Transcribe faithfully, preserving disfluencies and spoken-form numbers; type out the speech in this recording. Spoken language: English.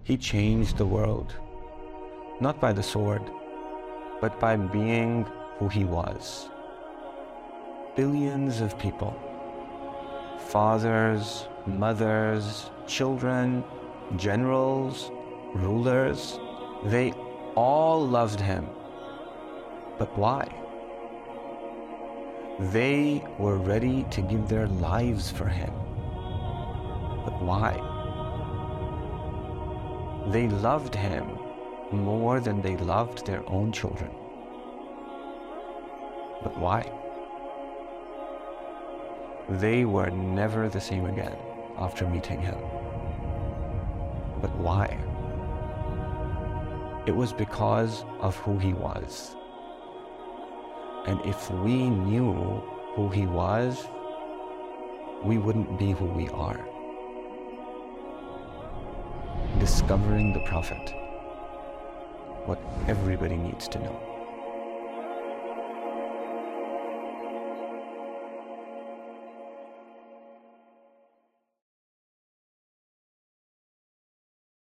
He changed the world, not by the sword, but by being who he was. Billions of people, fathers, mothers, children, generals, rulers, they all loved him. But why? They were ready to give their lives for him. But why? They loved him more than they loved their own children. But why? They were never the same again after meeting him. But why? It was because of who he was. And if we knew who he was, we wouldn't be who we are. Discovering the Prophet, what everybody needs to know.